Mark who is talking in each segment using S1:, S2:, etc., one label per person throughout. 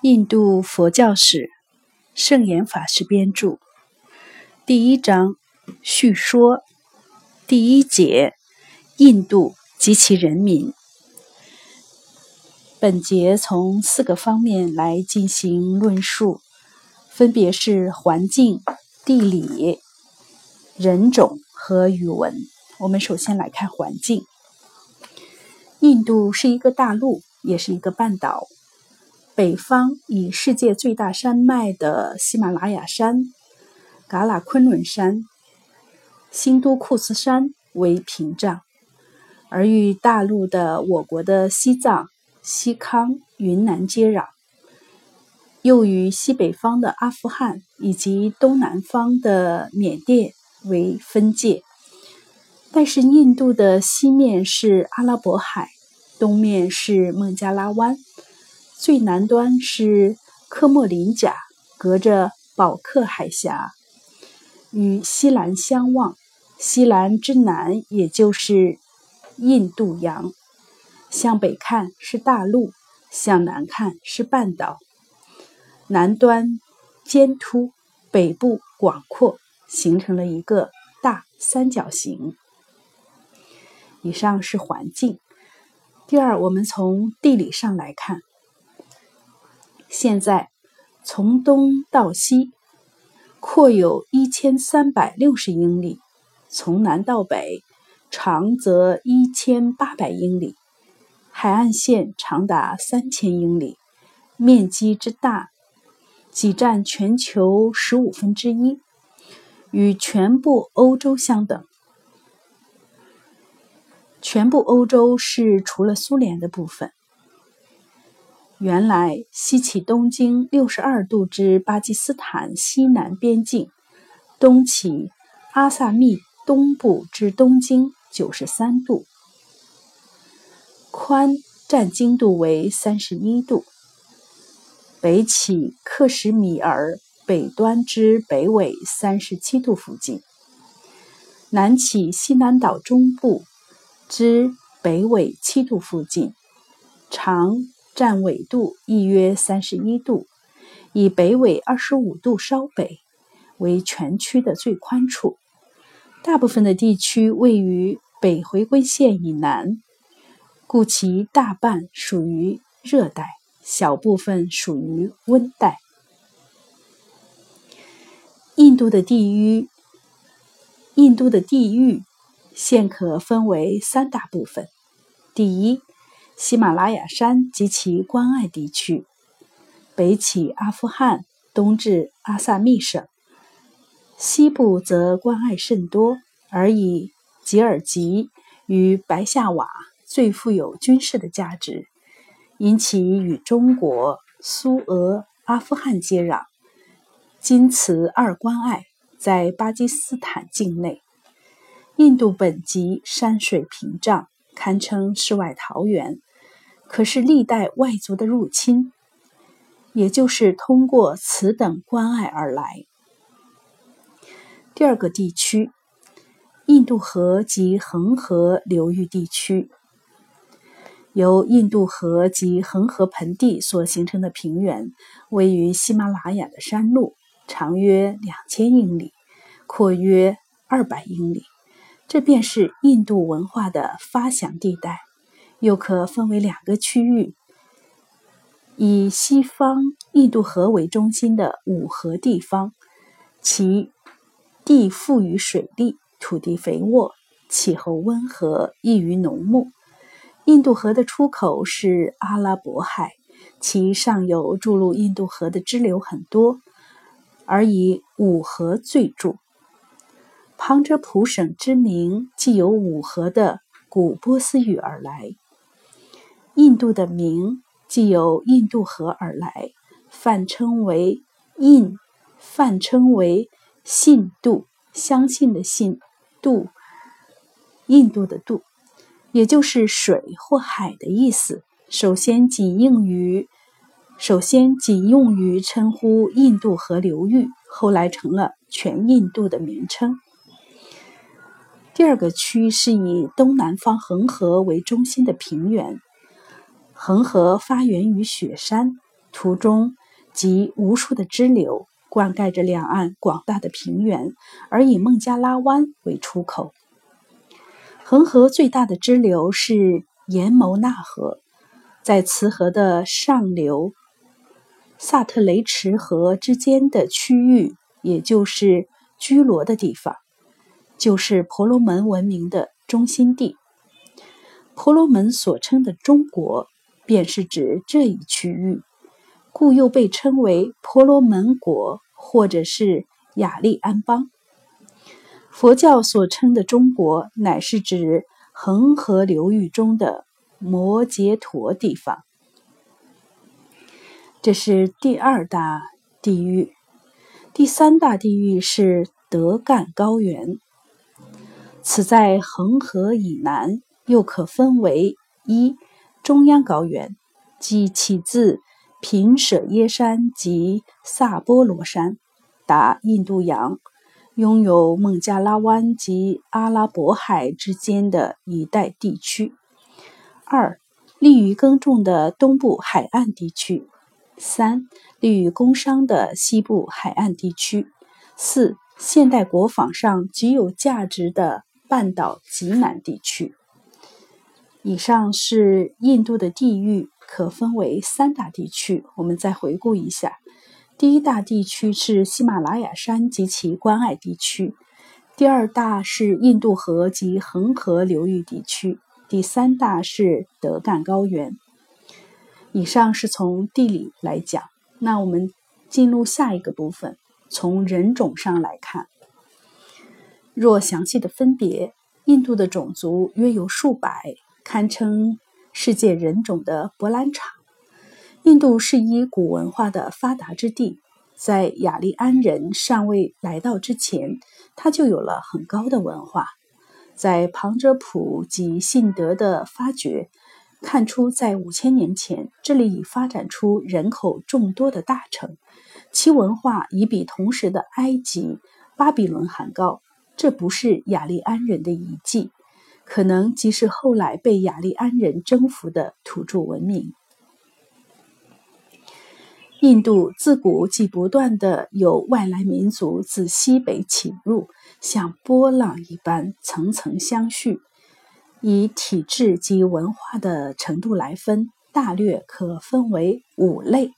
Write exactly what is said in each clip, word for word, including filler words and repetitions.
S1: 印度佛教史，圣严法师编著。第一章叙说，第一节印度及其人民。本节从四个方面来进行论述，分别是环境、地理、人种和语文。我们首先来看环境。印度是一个大陆，也是一个半岛。北方以世界最大山脉的喜马拉雅山、噶拉昆仑山、新都库斯山为屏障，而与大陆的我国的西藏、西康、云南接壤，又与西北方的阿富汗以及东南方的缅甸为分界。但是印度的西面是阿拉伯海，东面是孟加拉湾，最南端是科莫林甲，隔着宝克海峡，与西兰相望。西兰之南也就是印度洋，向北看是大陆，向南看是半岛。南端尖凸，北部广阔，形成了一个大三角形。以上是环境。第二，我们从地理上来看。现在从东到西阔有一千三百六十英里，从南到北长则一千八百英里，海岸线长达三千英里，面积之大仅占全球十五分之一，与全部欧洲相等。全部欧洲是除了苏联的部分。原来西起东经六十二度之巴基斯坦西南边境，东起阿萨密东部之东经九十三度，宽占经度为三十一度，北起克什米尔北端之北纬三十七度附近，南起西南岛中部之北纬七度附近，长占纬度亦约三十一度，以北纬二十五度稍北，为全区的最宽处。大部分的地区位于北回归线以南，故其大半属于热带，小部分属于温带。印度的地域，印度的地域现可分为三大部分。第一，喜马拉雅山及其关隘地区，北起阿富汗，东至阿萨密省，西部则关隘甚多，而以吉尔吉与白夏瓦最富有军事的价值，因其与中国、苏俄、阿富汗接壤，今此二关隘在巴基斯坦境内。印度本籍山水屏障，堪称世外桃源，可是历代外族的入侵，也就是通过此等关隘而来。第二个地区，印度河及恒河流域地区，由印度河及恒河盆地所形成的平原，位于喜马拉雅的山路，长约两千英里，阔约二百英里，这便是印度文化的发祥地带。又可分为两个区域，以西方印度河为中心的五河地方，其地富于水利，土地肥沃，气候温和，易于农牧。印度河的出口是阿拉伯海，其上游注入印度河的支流很多，而以五河最著。旁遮普省之名既由五河的古波斯语而来，印度的名既由印度河而来，泛称为印，泛称为信度，相信的信，度，印度的度，也就是水或海的意思。首先仅用于首先仅用于称呼印度河流域，后来成了全印度的名称。第二个区是以东南方恒河为中心的平原，恒河发源于雪山， 途中集无数的支流，灌溉着两岸广大的平原，而以孟加拉湾为出口。恒河最大的支流是延牟纳河，在此河的上流萨特雷池河之间的区域，也就是居罗的地方，就是婆罗门文明的中心地。婆罗门所称的中国，便是指这一区域，故又被称为婆罗门国或者是雅利安邦。佛教所称的中国，乃是指恒河流域中的摩羯陀地方。这是第二大地域。第三大地域是德干高原，此在恒河以南，又可分为一中央高原，即起自频舍耶山及萨波罗山，达印度洋，拥有孟加拉湾及阿拉伯海之间的一带地区。二利于耕种的东部海岸地区。三利于工商的西部海岸地区。四现代国坊上极有价值的半岛极南地区。以上是印度的地域，可分为三大地区。我们再回顾一下，第一大地区是喜马拉雅山及其关隘地区，第二大是印度河及恒河流域地区，第三大是德干高原。以上是从地理来讲，那我们进入下一个部分，从人种上来看。若详细的分别，印度的种族约有数百，堪称世界人种的博览场。印度是一古文化的发达之地，在雅利安人尚未来到之前，它就有了很高的文化。在旁遮普及信德的发掘，看出在五千年前，这里已发展出人口众多的大城，其文化已比同时的埃及、巴比伦还高。这不是雅利安人的遗迹，可能即是后来被雅利安人征服的土著文明。印度自古即不断的有外来民族自西北侵入，像波浪一般层层相续。以体制及文化的程度来分，大略可分为五类。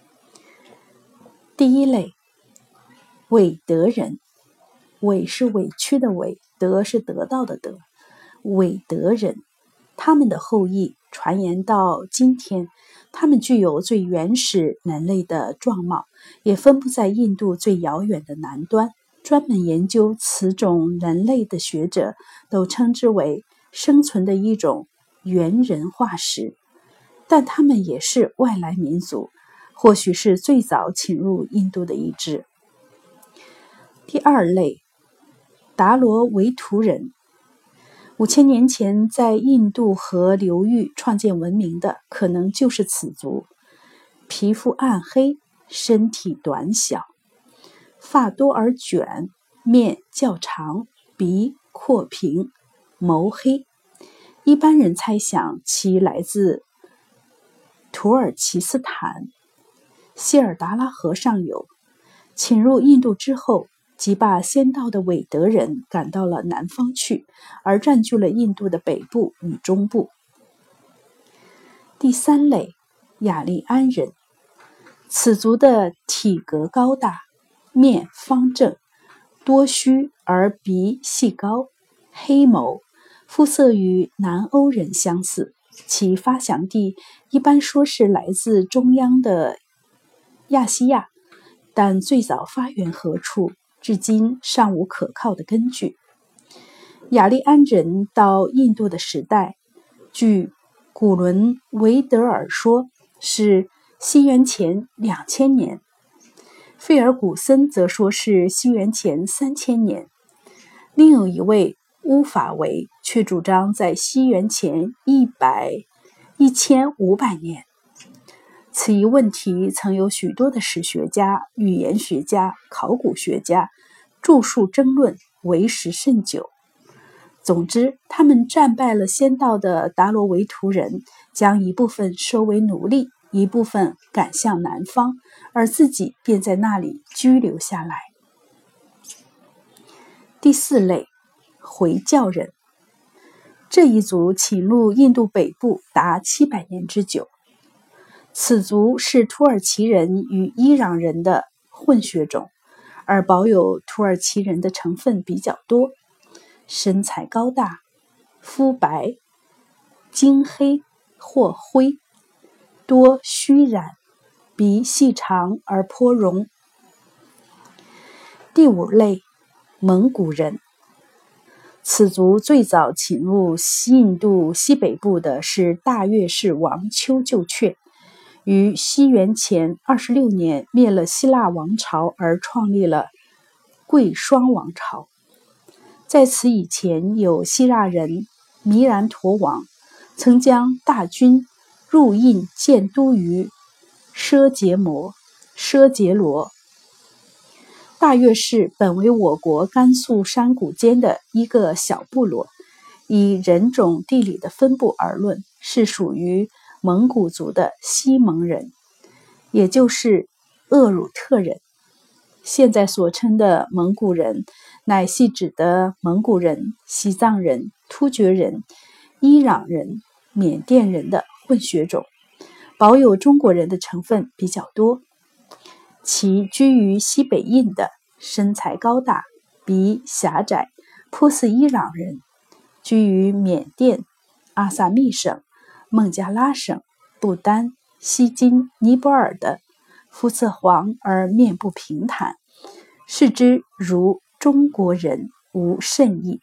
S1: 第一类，韦德人。韦是委屈的韦，德是得到的德。韦德人，他们的后裔传言到今天，他们具有最原始人类的状貌，也分布在印度最遥远的南端。专门研究此种人类的学者都称之为生存的一种猿人化石，但他们也是外来民族，或许是最早侵入印度的一支。第二类，达罗维图人。五千年前在印度河流域创建文明的，可能就是此族。皮肤暗黑，身体短小，发多而卷，面较长，鼻阔平，眸黑。一般人猜想其来自土耳其斯坦，希尔达拉河上游。侵入印度之后，即把先到的韦德人赶到了南方去，而占据了印度的北部与中部。第三类，雅利安人。此族的体格高大，面方正，多须而鼻细高，黑眸，肤色与南欧人相似。其发祥地一般说是来自中央的亚细亚，但最早发源何处，至今尚无可靠的根据。雅利安人到印度的时代，据古伦维德尔说是西元前两千年，费尔古森则说是西元前三千年，另有一位乌法维却主张在西元前一百一千五百年。此一问题曾有许多的史学家、语言学家、考古学家著述争论，为时甚久。总之，他们战败了先到的达罗维图人，将一部分收为奴隶， 一部分赶向南方，而自己便在那里居留下来。第四类，回教人。这一族侵入印度北部达七百年之久。此族是土耳其人与伊朗人的混血种，而保有土耳其人的成分比较多。身材高大，肤白、金黑或灰，多须髯，鼻细长而颇绒。第五类，蒙古人。此族最早侵入印度西北部的是大月氏王丘就阙，于西元前二十六年灭了希腊王朝而创立了贵霜王朝。在此以前，有希腊人弥然陀王曾将大军入印建都于奢杰摩、奢杰罗。大月氏本为我国甘肃山谷间的一个小部落，以人种地理的分布而论，是属于蒙古族的西蒙人，也就是鄂鲁特人。现在所称的蒙古人，乃系指的蒙古人、西藏人、突厥人、伊朗人、缅甸人的混血种，保有中国人的成分比较多。其居于西北印的，身材高大，鼻狭窄，颇似伊朗人；居于缅甸、阿萨密省、孟加拉省、不丹、西金、尼泊尔的，肤色黄而面部平坦，视之如中国人，无甚异。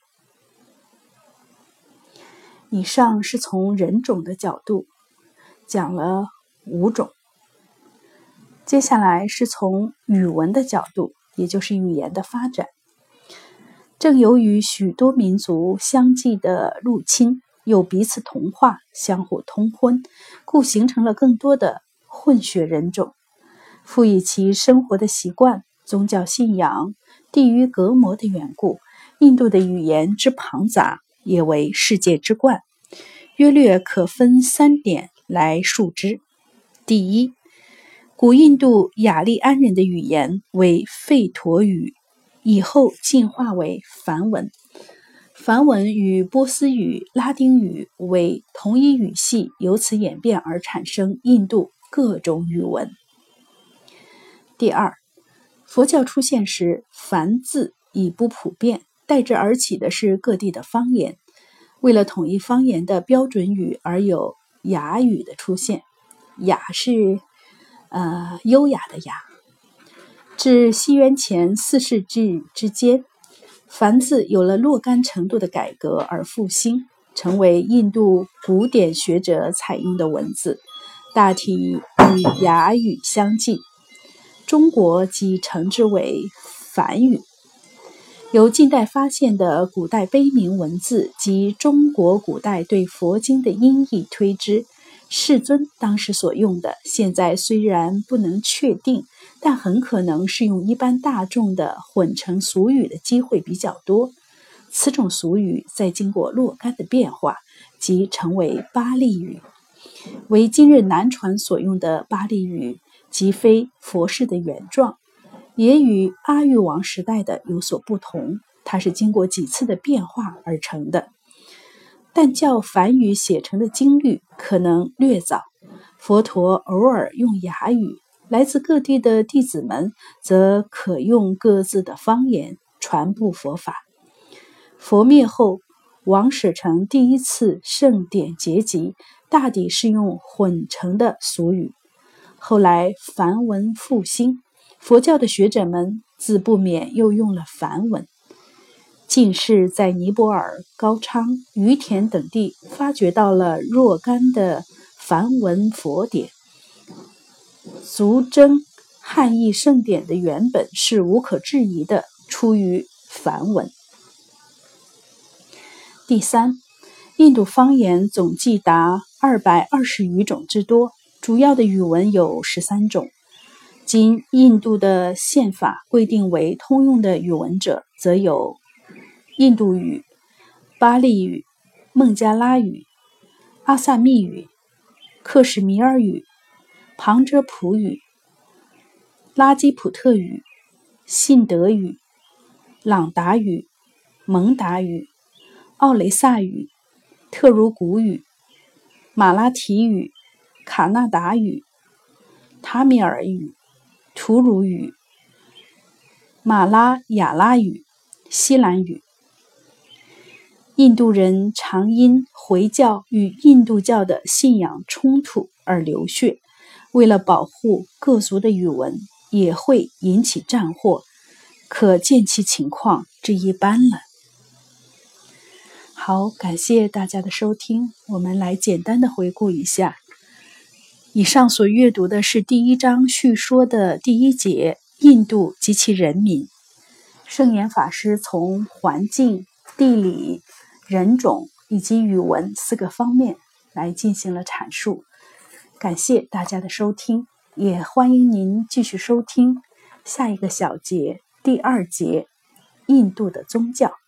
S1: 以上是从人种的角度讲了五种。接下来是从语文的角度，也就是语言的发展。正由于许多民族相继的入侵，又彼此同化，相互通婚，故形成了更多的混血人种。赋予其生活的习惯、宗教信仰、地域隔膜的缘故，印度的语言之庞杂，也为世界之冠。约略可分三点来述之。第一，古印度雅利安人的语言为吠陀语，以后进化为梵文。梵文与波斯语、拉丁语为同一语系，由此演变而产生印度各种语文。第二，佛教出现时，梵字已不普遍，代之而起的是各地的方言。为了统一方言的标准语，而有雅语的出现。雅是呃，优雅的雅。至西元前四世纪之间，梵字有了若干程度的改革而复兴，成为印度古典学者采用的文字，大体与雅语相近。中国即称之为梵语。由近代发现的古代碑铭文字及中国古代对佛经的音译推知，世尊当时所用的，现在虽然不能确定，但很可能是用一般大众的混成俗语的机会比较多。此种俗语在经过若干的变化，即成为巴利语。为今日南传所用的巴利语，即非佛事的原状，也与阿育王时代的有所不同，它是经过几次的变化而成的。但较梵语写成的经律可能略早，佛陀偶尔用雅语，来自各地的弟子们则可用各自的方言传布佛法。佛灭后，王舍城第一次圣典结集，大抵是用混成的俗语。后来梵文复兴，佛教的学者们自不免又用了梵文。近世在尼泊尔、高昌、于田等地发掘到了若干的梵文佛典，足证汉译圣典的原本是无可置疑的出于梵文。第三，印度方言总计达二百二十余种之多，主要的语文有十三种。今印度的宪法规定为通用的语文者，则有印度语、巴利语、孟加拉语、阿萨密语、克什米尔语、 旁遮普语、拉基普特语、信德语、朗达语、蒙达语、奥雷萨语、特茹古语、马拉提语、卡纳达语、塔米尔语、图鲁语、马拉雅拉语、西兰语。印度人常因回教与印度教的信仰冲突而流血，为了保护各族的语文，也会引起战祸，可见其情况之一般了。好，感谢大家的收听，我们来简单的回顾一下。以上所阅读的是第一章叙说的第一节，印度及其人民。圣严法师从环境、地理、人种以及语文四个方面来进行了阐述。感谢大家的收听，也欢迎您继续收听下一个小节，第二节，印度的宗教。